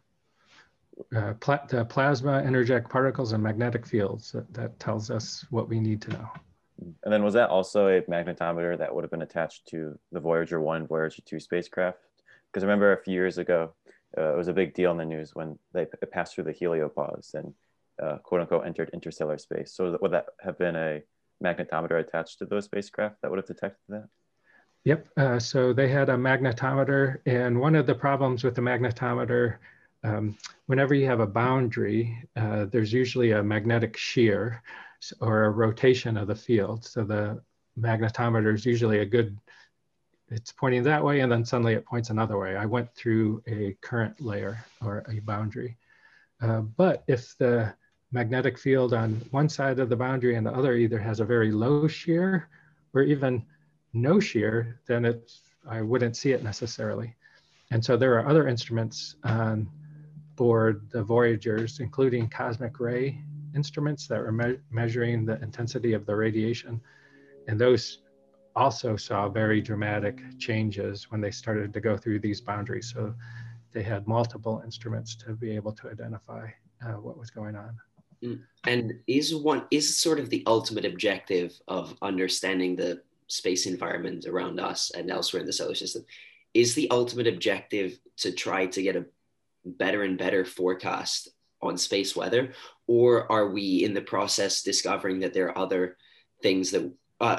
the plasma, energetic particles, and magnetic fields, that tells us what we need to know. And then was that also a magnetometer that would have been attached to the Voyager 1, Voyager 2 spacecraft? Because I remember a few years ago, it was a big deal in the news when it passed through the heliopause and quote unquote entered interstellar space. So would that have been a magnetometer attached to those spacecraft that would have detected that? Yep. So they had a magnetometer, and one of the problems with the magnetometer, whenever you have a boundary, there's usually a magnetic shear or a rotation of the field. So the magnetometer is usually it's pointing that way, and then suddenly it points another way. I went through a current layer or a boundary. But if the magnetic field on one side of the boundary and the other either has a very low shear or even no shear, then I wouldn't see it necessarily. And so there are other instruments on board the Voyagers, including cosmic ray instruments that were measuring the intensity of the radiation. And those also saw very dramatic changes when they started to go through these boundaries. So they had multiple instruments to be able to identify what was going on. And is sort of the ultimate objective of understanding the space environment around us and elsewhere in the solar system, is the ultimate objective to try to get a better and better forecast on space weather? Or are we in the process discovering that there are other things that,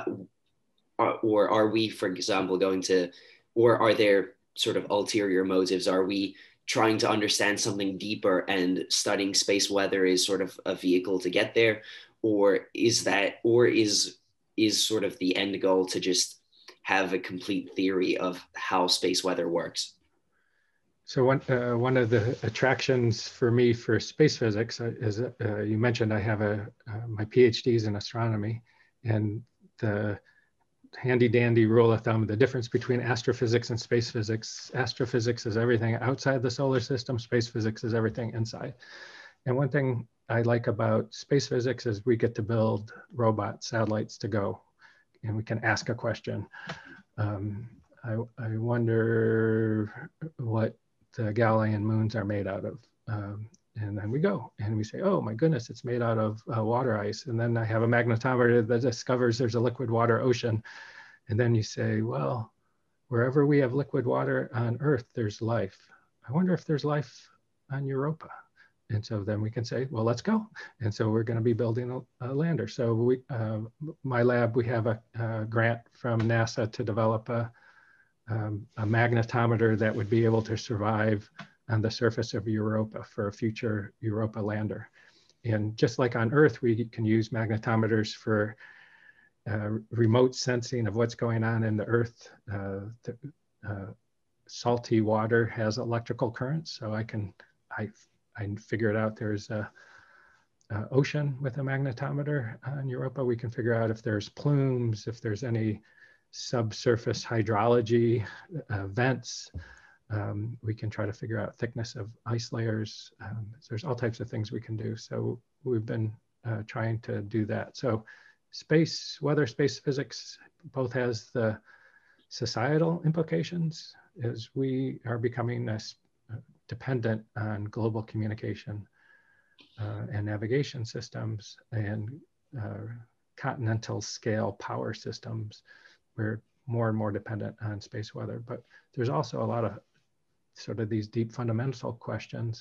or are we, for example, or are there sort of ulterior motives? Are we trying to understand something deeper and studying space weather is sort of a vehicle to get there? Or is sort of the end goal to just have a complete theory of how space weather works? So one of the attractions for me for space physics is, you mentioned I have my PhD is in astronomy, and the handy dandy rule of thumb, the difference between astrophysics and space physics: astrophysics is everything outside the solar system, space physics is everything inside. And one thing I like about space physics is we get to build robot satellites to go, and we can ask a question. I wonder what the Galilean moons are made out of. And then we go and we say, oh my goodness, it's made out of water ice. And then I have a magnetometer that discovers there's a liquid water ocean. And then you say, well, wherever we have liquid water on Earth, there's life. I wonder if there's life on Europa. And so then we can say, well, let's go. And so we're going to be building a lander. So my lab, we have a grant from NASA to develop a magnetometer that would be able to survive on the surface of Europa for a future Europa lander. And just like on Earth, we can use magnetometers for remote sensing of what's going on in the Earth. Salty water has electrical currents, so I figured out there's a ocean with a magnetometer on Europa. We can figure out if there's plumes, if there's any subsurface hydrology, vents. We can try to figure out thickness of ice layers. So there's all types of things we can do. So we've been trying to do that. So space weather, space physics both has the societal implications as we are becoming dependent on global communication and navigation systems and continental scale power systems. We're more and more dependent on space weather, but there's also a lot of sort of these deep fundamental questions.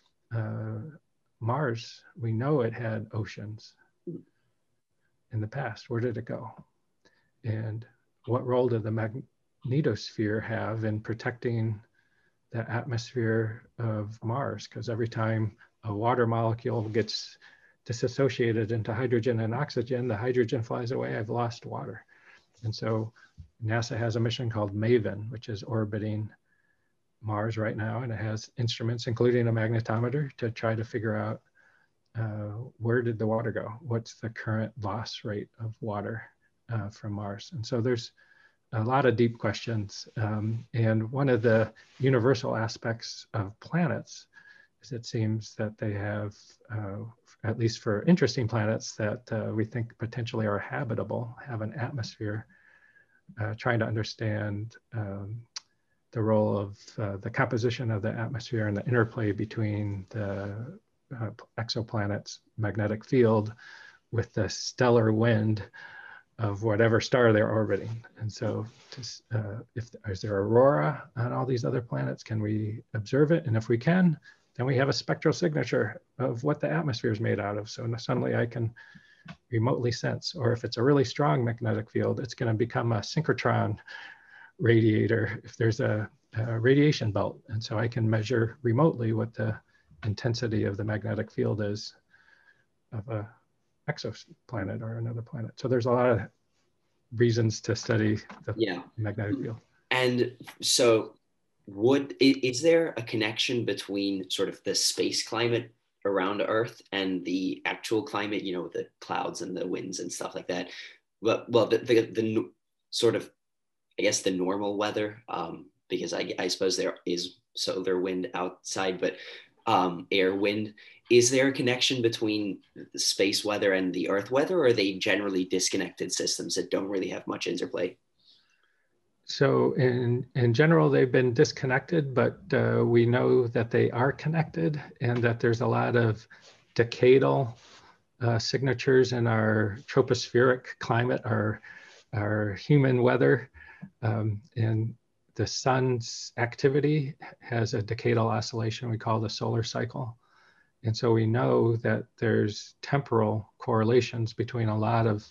Mars, we know it had oceans in the past. Where did it go? And what role did the magnetosphere have in protecting the atmosphere of Mars? Because every time a water molecule gets disassociated into hydrogen and oxygen, the hydrogen flies away, I've lost water. And so NASA has a mission called MAVEN, which is orbiting Mars right now, and it has instruments, including a magnetometer, to try to figure out where did the water go? What's the current loss rate of water from Mars? And so there's a lot of deep questions. And one of the universal aspects of planets is it seems that they have, at least for interesting planets that we think potentially are habitable, have an atmosphere, trying to understand the role of the composition of the atmosphere and the interplay between the exoplanet's magnetic field with the stellar wind of whatever star they're orbiting. And so is there aurora on all these other planets? Can we observe it? And if we can, then we have a spectral signature of what the atmosphere is made out of. So suddenly I can remotely sense, or if it's a really strong magnetic field, it's going to become a synchrotron radiator if there's a radiation belt. And so I can measure remotely what the intensity of the magnetic field is of a exoplanet or another planet. So there's a lot of reasons to study the magnetic field. And so is there a connection between sort of the space climate around Earth and the actual climate, you know, the clouds and the winds and stuff like that? Well, the sort of, I guess, the normal weather, because I suppose there is solar wind outside, but air wind. Is there a connection between the space weather and the Earth weather, or are they generally disconnected systems that don't really have much interplay? So in general, they've been disconnected, but we know that they are connected, and that there's a lot of decadal signatures in our tropospheric climate, our human weather, and the sun's activity has a decadal oscillation we call the solar cycle. And so we know that there's temporal correlations between a lot of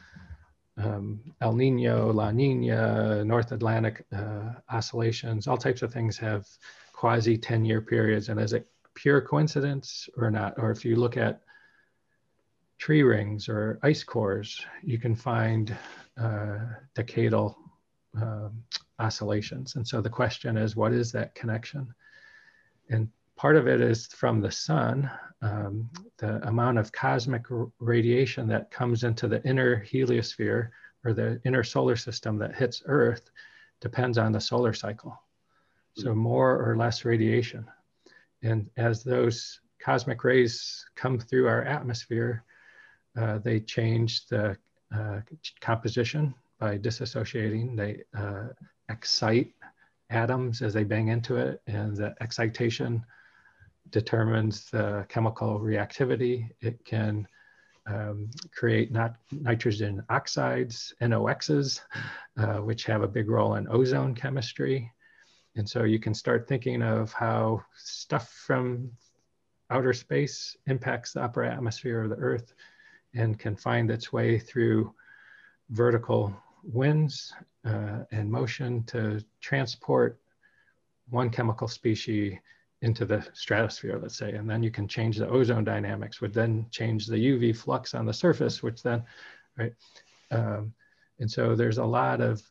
El Nino, La Nina, North Atlantic oscillations, all types of things have quasi 10-year periods. And is it pure coincidence or not? Or if you look at tree rings or ice cores, you can find decadal oscillations. And so the question is, what is that connection? And part of it is from the sun, the amount of cosmic radiation that comes into the inner heliosphere or the inner solar system that hits Earth depends on the solar cycle. So more or less radiation. And as those cosmic rays come through our atmosphere, they change the composition by disassociating. They excite atoms as they bang into it, and the excitation determines the chemical reactivity. It can create nitrogen oxides, NOx's, which have a big role in ozone chemistry. And so you can start thinking of how stuff from outer space impacts the upper atmosphere of the Earth and can find its way through vertical winds and motion to transport one chemical species into the stratosphere, let's say, and then you can change the ozone dynamics, would then change the UV flux on the surface, which then, right? And so there's a lot of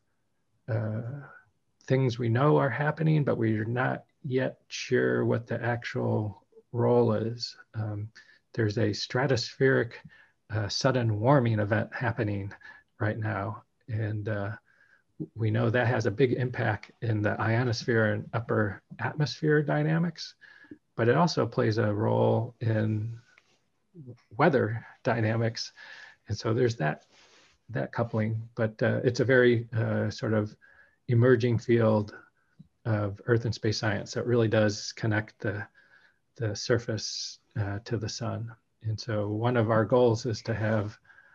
things we know are happening, but we're not yet sure what the actual role is. There's a stratospheric sudden warming event happening right now, and we know that has a big impact in the ionosphere and upper atmosphere dynamics, but it also plays a role in weather dynamics. And so there's that coupling, but it's a very sort of emerging field of Earth and space science that really does connect the surface to the sun. And so one of our goals is to have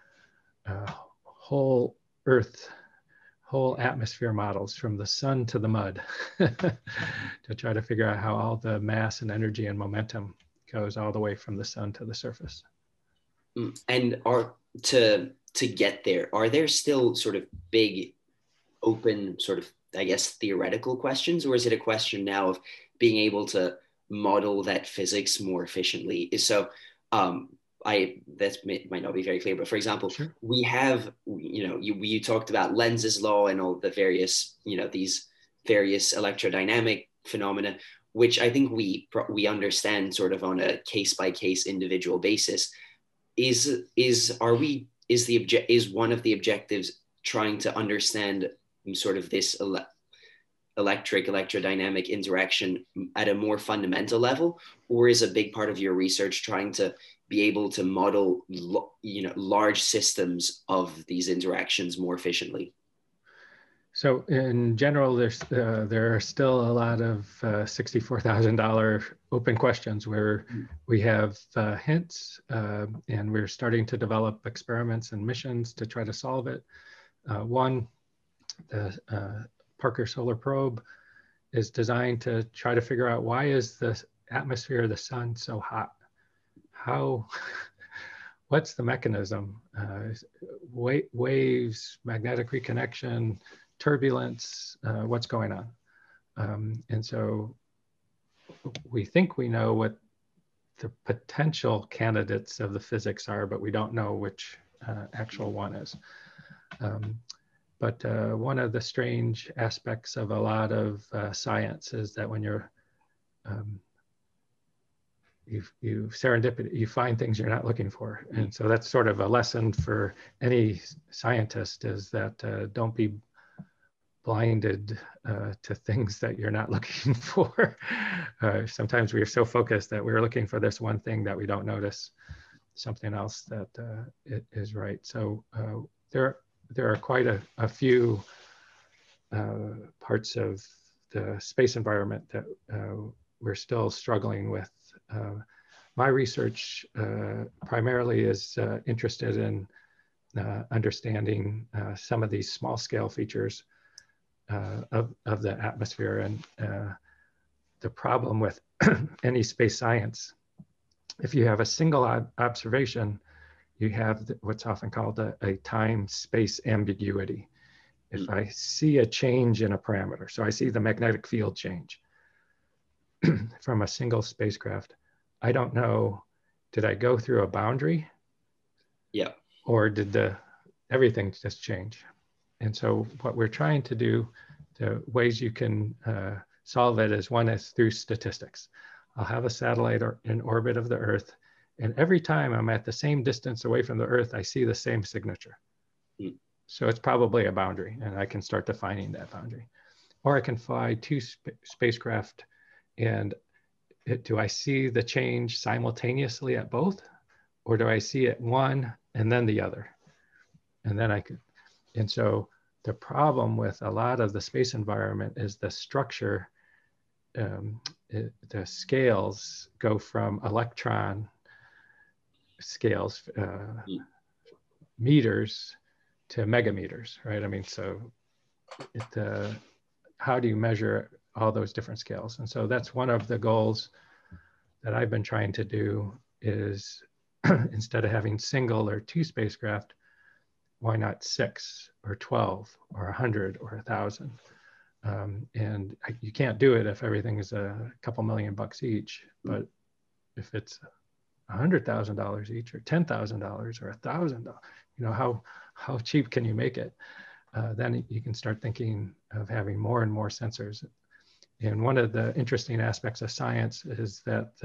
whole Earth, whole atmosphere models from the sun to the mud to try to figure out how all the mass and energy and momentum goes all the way from the sun to the surface. And to get there, are there still sort of big open sort of, I guess, theoretical questions, or is it a question now of being able to model that physics more efficiently? So that might not be very clear, but for example, sure. We have, you talked about Lenz's law and all the various, these various electrodynamic phenomena, which I think we understand sort of on a case by case individual basis. Is one of the objectives trying to understand sort of this electrodynamic interaction at a more fundamental level, or is a big part of your research trying to be able to model large systems of these interactions more efficiently? So in general, there are still a lot of $64,000 open questions where we have hints, and we're starting to develop experiments and missions to try to solve it. One, the Parker Solar Probe is designed to try to figure out, why is the atmosphere of the sun so hot? What's the mechanism? Waves, magnetic reconnection, turbulence, what's going on? And so we think we know what the potential candidates of the physics are, but we don't know which actual one is. But one of the strange aspects of a lot of science is that when you serendipity, you find things you're not looking for. And so that's sort of a lesson for any scientist, is that don't be blinded to things that you're not looking for. Sometimes we are so focused that we're looking for this one thing that we don't notice something else that it is right. So there are quite a few parts of the space environment that we're still struggling with. My research primarily is interested in understanding some of these small scale features of the atmosphere. And the problem with any space science, if you have a single observation, you have what's often called a time-space ambiguity. If I see a change in a parameter, so I see the magnetic field change from a single spacecraft, I don't know, did I go through a boundary? Yeah. Or did everything just change? And so what we're trying to do, the ways you can solve it is, one is through statistics. I'll have a satellite in orbit of the Earth, and every time I'm at the same distance away from the Earth, I see the same signature. So it's probably a boundary, and I can start defining that boundary. Or I can fly two spacecraft, and do I see the change simultaneously at both? Or do I see it one and then the other? And then I could, and so the problem with a lot of the space environment is the structure, the scales go from electron scales, meters to megameters, right? I mean, so how do you measure all those different scales? And so that's one of the goals that I've been trying to do, is instead of having single or two spacecraft, why not 6 or 12 or 100 or 1,000? And you can't do it if everything is a couple $1,000,000 each, but if it's $100,000 each, or $10,000 or $1,000, you know, how cheap can you make it? Then you can start thinking of having more and more sensors. And one of the interesting aspects of science is that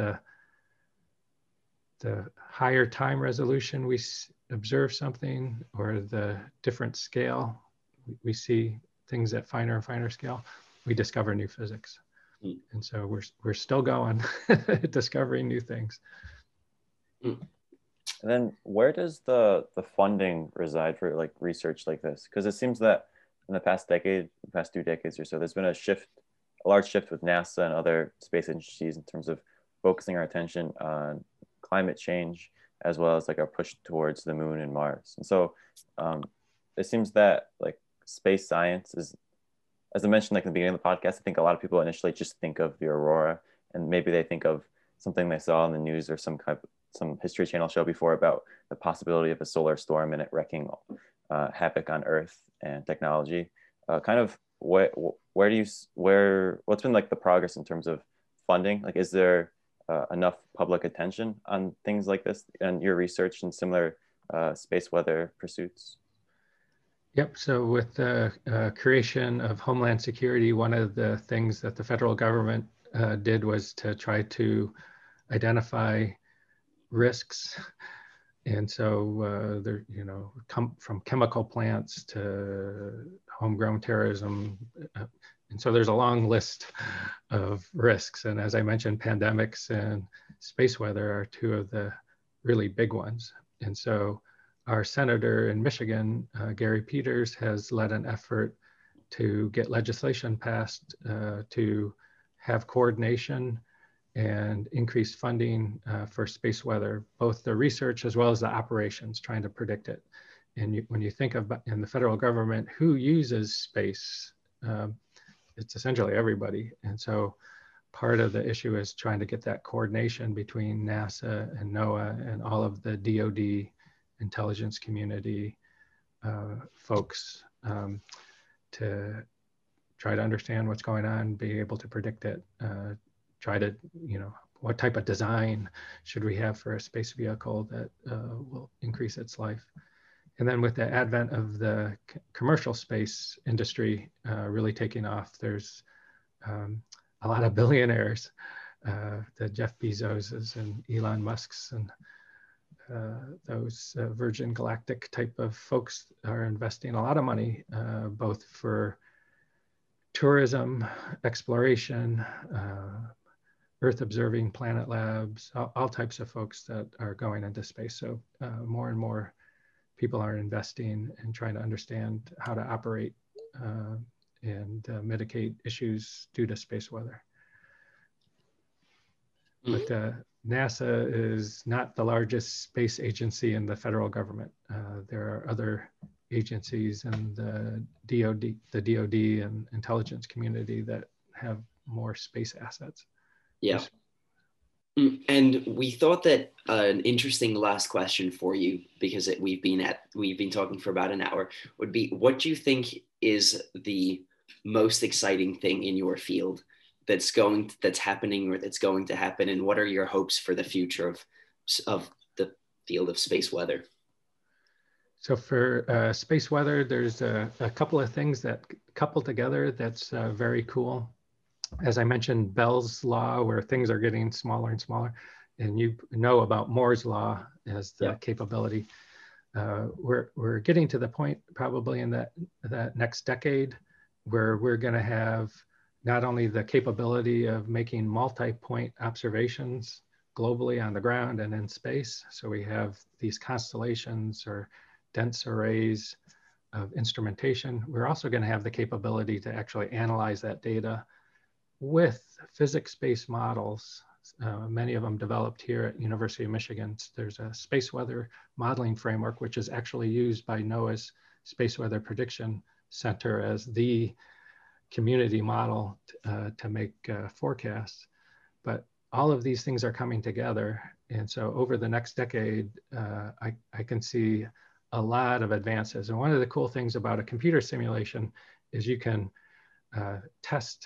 the higher time resolution we observe something, or the different scale, we see things at finer and finer scale, we discover new physics. And so we're still going, discovering new things. And then where does the funding reside for like research like this? Because it seems that in the past 2 decades or so, there's been a large shift with NASA and other space agencies in terms of focusing our attention on climate change, as well as like our push towards the moon and Mars. And so it seems that like space science is, as I mentioned like in the beginning of the podcast, I think a lot of people initially just think of the aurora, and maybe they think of something they saw in the news or some History Channel show before about the possibility of a solar storm and it wreaking havoc on Earth and technology. What's been like the progress in terms of funding? Like, is there enough public attention on things like this and your research and similar space weather pursuits? Yep. So with the creation of Homeland Security, one of the things that the federal government did was to try to identify risks. And so there, you know, from chemical plants to homegrown terrorism. And so there's a long list of risks. And as I mentioned, pandemics and space weather are two of the really big ones. And so our senator in Michigan, Gary Peters, has led an effort to get legislation passed to have coordination and increased funding for space weather, both the research as well as the operations, trying to predict it. And when you think of in the federal government, who uses space, it's essentially everybody. And so part of the issue is trying to get that coordination between NASA and NOAA and all of the DoD intelligence community folks to try to understand what's going on, be able to predict it, try to, what type of design should we have for a space vehicle that will increase its life. And then with the advent of the commercial space industry really taking off, there's a lot of billionaires, the Jeff Bezoses and Elon Musks and those Virgin Galactic type of folks are investing a lot of money, both for tourism, exploration, Earth observing planet labs, all types of folks that are going into space. So more and more people are investing and trying to understand how to operate and mitigate issues due to space weather. But NASA is not the largest space agency in the federal government. There are other agencies in the DoD and intelligence community that have more space assets. Yeah. And we thought that an interesting last question for you, because we've been talking for about an hour, would be, what do you think is the most exciting thing in your field that's happening or that's going to happen, and what are your hopes for the future of the field of space weather? So for space weather, there's a couple of things that couple together that's very cool. As I mentioned, Bell's law, where things are getting smaller and smaller, and you know about Moore's law as the capability. We're getting to the point probably in that next decade where we're going to have not only the capability of making multi-point observations globally on the ground and in space. So we have these constellations or dense arrays of instrumentation. We're also going to have the capability to actually analyze that data with physics-based models, many of them developed here at University of Michigan. There's a space weather modeling framework, which is actually used by NOAA's Space Weather Prediction Center as the community model to make forecasts. But all of these things are coming together. And so over the next decade, I can see a lot of advances. And one of the cool things about a computer simulation is you can test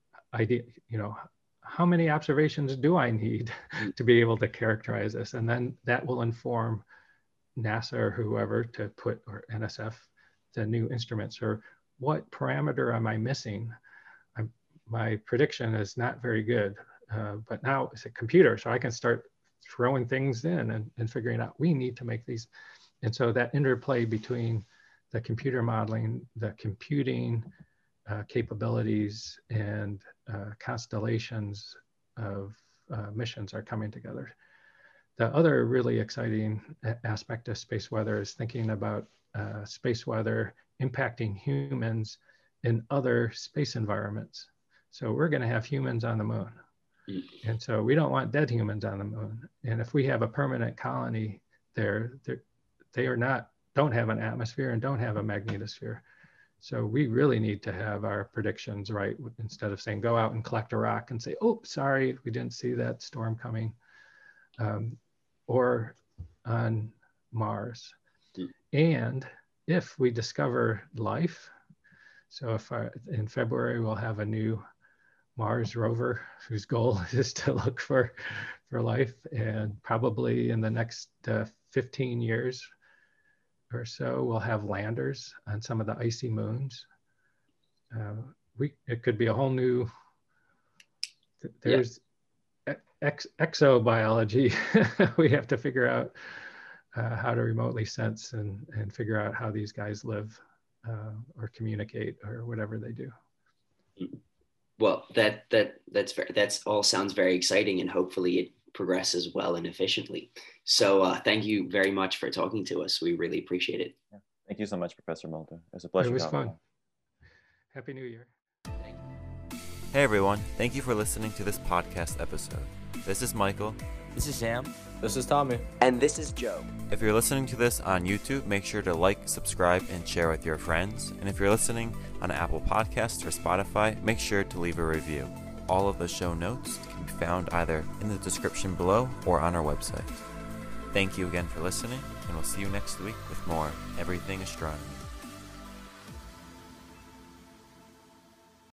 how many observations do I need to be able to characterize this? And then that will inform NASA or whoever to put, or NSF, the new instruments, or what parameter am I missing? My prediction is not very good, but now it's a computer, so I can start throwing things in and figuring out we need to make these. And so that interplay between the computer modeling, the computing capabilities, and constellations of missions are coming together. The other really exciting aspect of space weather is thinking about space weather impacting humans in other space environments. So we're going to have humans on the moon. And so we don't want dead humans on the moon. And if we have a permanent colony there, they don't have an atmosphere and don't have a magnetosphere. So we really need to have our predictions right, instead of saying, go out and collect a rock and say, oh, sorry, we didn't see that storm coming. Or on Mars. And if we discover life, so in February, we'll have a new Mars rover whose goal is to look for life. And probably in the next 15 years or so, we'll have landers on some of the icy moons. It could be a whole new, there's exobiology. We have to figure out how to remotely sense and figure out how these guys live or communicate or whatever they do. Well, that's all sounds very exciting, and hopefully it progresses well and efficiently. So thank you very much for talking to us. We really appreciate it. Yeah. Thank you so much, Professor Mulder. It was a pleasure. It was fun. Happy New Year. Thank you. Hey everyone, thank you for listening to this podcast episode. This is Michael. This is Sam. This is Tommy. And this is Joe. If you're listening to this on YouTube, make sure to like, subscribe, and share with your friends. And if you're listening on Apple Podcasts or Spotify, make sure to leave a review. All of the show notes can be found either in the description below or on our website. Thank you again for listening, and we'll see you next week with more Everything Astronomy.